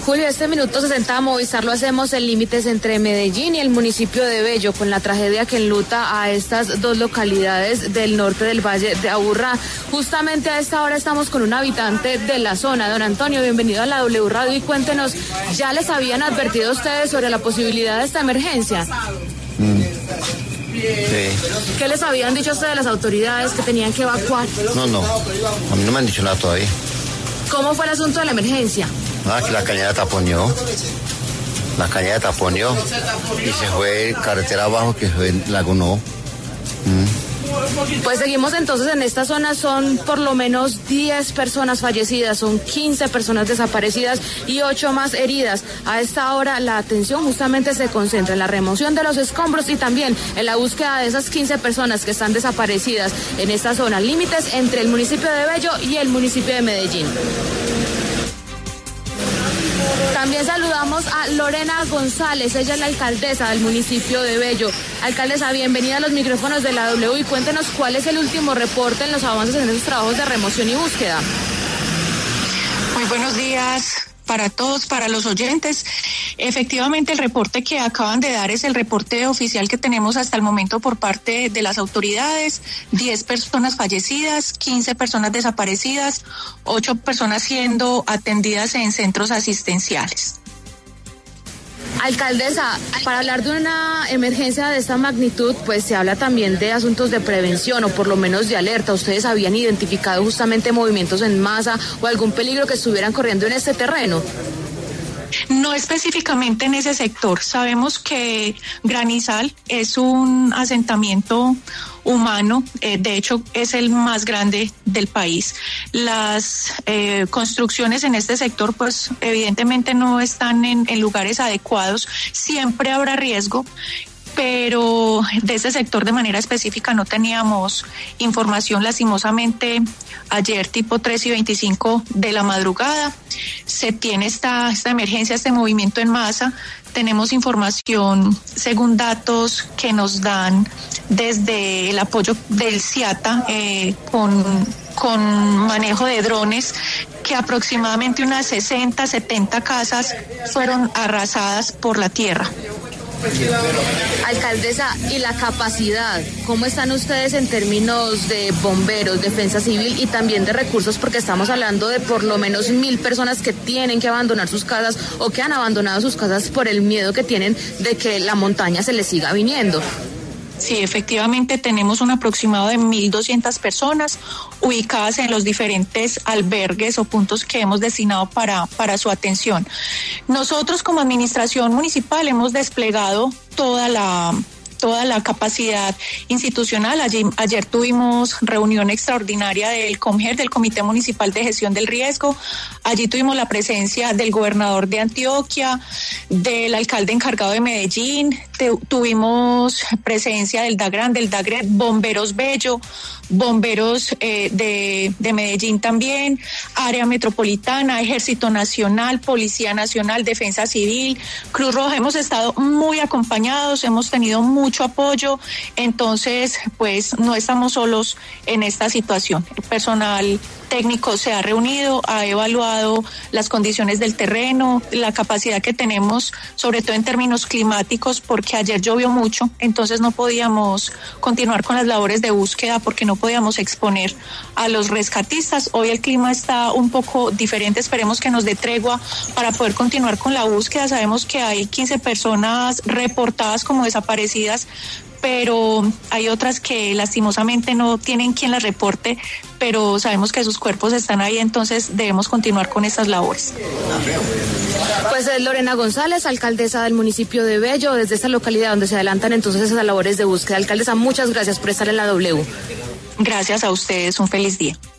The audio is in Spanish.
Julio, este minuto 60 Movistar lo hacemos en límites entre Medellín y el municipio de Bello, con la tragedia que enluta a estas dos localidades del norte del Valle de Aburrá. Justamente a esta hora estamos con un habitante de la zona. Don Antonio, bienvenido a la W Radio y cuéntenos, ¿ya les habían advertido a ustedes sobre la posibilidad de esta emergencia? Sí. ¿Qué les habían dicho a ustedes las autoridades que tenían que evacuar? No, a mí no me han dicho nada todavía. ¿Cómo fue el asunto de la emergencia? Que la cañada taponeó. Y se fue carretera abajo que fue lagunó. Pues seguimos entonces en esta zona, son por lo menos 10 personas fallecidas, son 15 personas desaparecidas y 8 más heridas. A esta hora la atención justamente se concentra en la remoción de los escombros y también en la búsqueda de esas 15 personas que están desaparecidas en esta zona, límites entre el municipio de Bello y el municipio de Medellín. También saludamos a Lorena González, ella es la alcaldesa del municipio de Bello. Alcaldesa, bienvenida a los micrófonos de la W y cuéntenos cuál es el último reporte en los avances en esos trabajos de remoción y búsqueda. Muy buenos días para todos, para los oyentes. Efectivamente, el reporte que acaban de dar es el reporte oficial que tenemos hasta el momento por parte de las autoridades. 10 personas fallecidas, 15 personas desaparecidas, 8 personas siendo atendidas en centros asistenciales. Alcaldesa, para hablar de una emergencia de esta magnitud, pues se habla también de asuntos de prevención o por lo menos de alerta. ¿Ustedes habían identificado justamente movimientos en masa o algún peligro que estuvieran corriendo en este terreno? No específicamente en ese sector. Sabemos que Granizal es un asentamiento humano, de hecho es el más grande del país. Las construcciones en este sector pues evidentemente no están en lugares adecuados, siempre habrá riesgo, pero de ese sector de manera específica no teníamos información. Lastimosamente ayer tipo 3:25 de la madrugada se tiene esta emergencia, este movimiento en masa. Tenemos información según datos que nos dan desde el apoyo del CIATA con manejo de drones, que aproximadamente unas 60, 70 casas fueron arrasadas por la tierra. Alcaldesa, ¿y la capacidad? ¿Cómo están ustedes en términos de bomberos, defensa civil y también de recursos? Porque estamos hablando de por lo menos 1,000 personas que tienen que abandonar sus casas o que han abandonado sus casas por el miedo que tienen de que la montaña se les siga viniendo. Sí, efectivamente tenemos un aproximado de 1,200 personas ubicadas en los diferentes albergues o puntos que hemos destinado para su atención. Nosotros como administración municipal hemos desplegado toda la capacidad institucional. Ayer tuvimos reunión extraordinaria del COMGER, del Comité Municipal de Gestión del Riesgo. Allí tuvimos la presencia del gobernador de Antioquia, del alcalde encargado de Medellín, tuvimos presencia del DAGRAN, del DAGRET, Bomberos Bello, bomberos de Medellín también, área metropolitana, Ejército Nacional, Policía Nacional, Defensa Civil, Cruz Roja. Hemos estado muy acompañados, hemos tenido mucho apoyo, entonces pues no estamos solos en esta situación. El personal técnico se ha reunido, ha evaluado las condiciones del terreno, la capacidad que tenemos, sobre todo en términos climáticos, porque ayer llovió mucho, entonces no podíamos continuar con las labores de búsqueda porque no podíamos exponer a los rescatistas. Hoy el clima está un poco diferente, esperemos que nos dé tregua para poder continuar con la búsqueda. Sabemos que hay 15 personas reportadas como desaparecidas, pero hay otras que lastimosamente no tienen quien las reporte, pero sabemos que sus cuerpos están ahí, entonces debemos continuar con estas labores. Pues es Lorena González, alcaldesa del municipio de Bello, desde esta localidad donde se adelantan entonces esas labores de búsqueda. Alcaldesa, muchas gracias por estar en la W. Gracias a ustedes, un feliz día.